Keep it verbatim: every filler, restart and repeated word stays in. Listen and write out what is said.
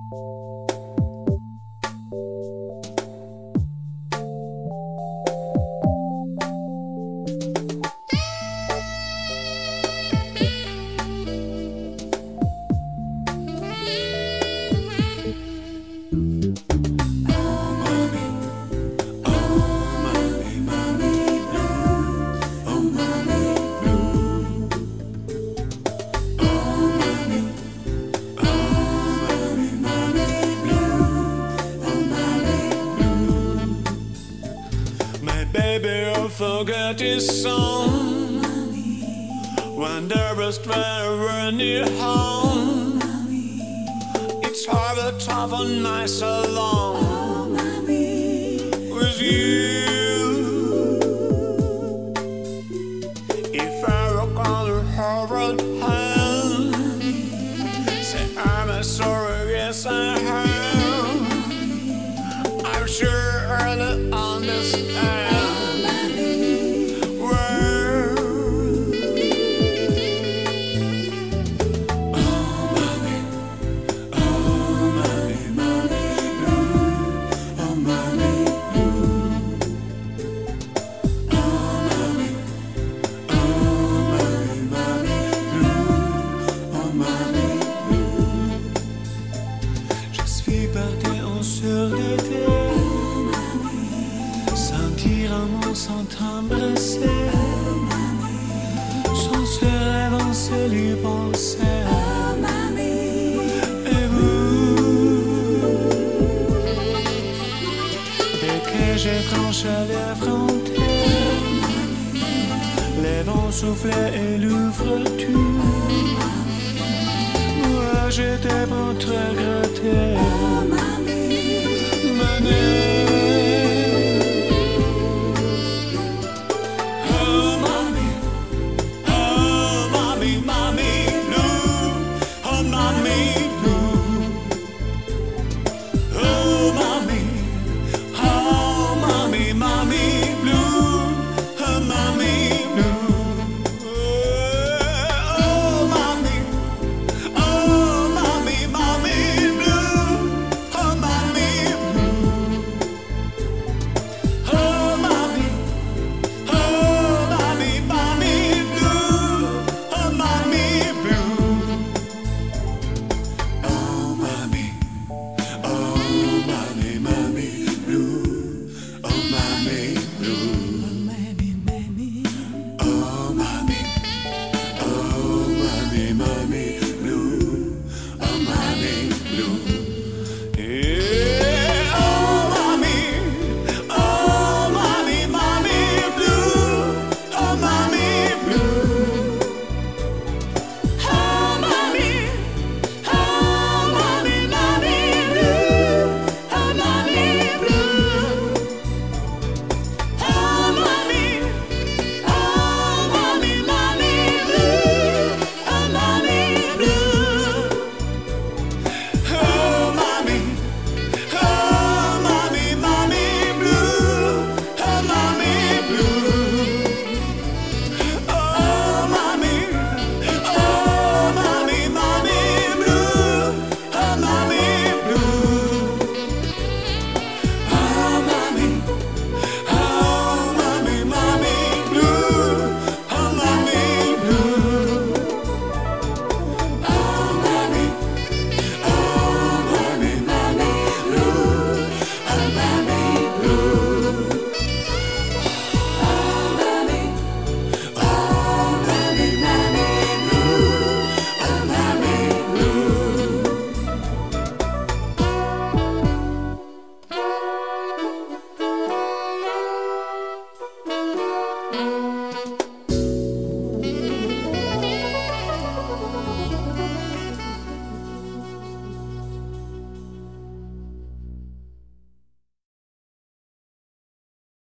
Forget his song when there is very near home. It's harder, tough, and nice alone with you. If I rock on your horrid hand, say I'm sorry, yes I am. I'm sure I'll understand. Sans t'embrasser, sans se rêve, on se lui pensait. Et vous, dès que j'ai franchi les frontières, les vents soufflaient et l'ouvre-tout. Moi j'étais pour te regretter. Mommy, blue, oh mommy.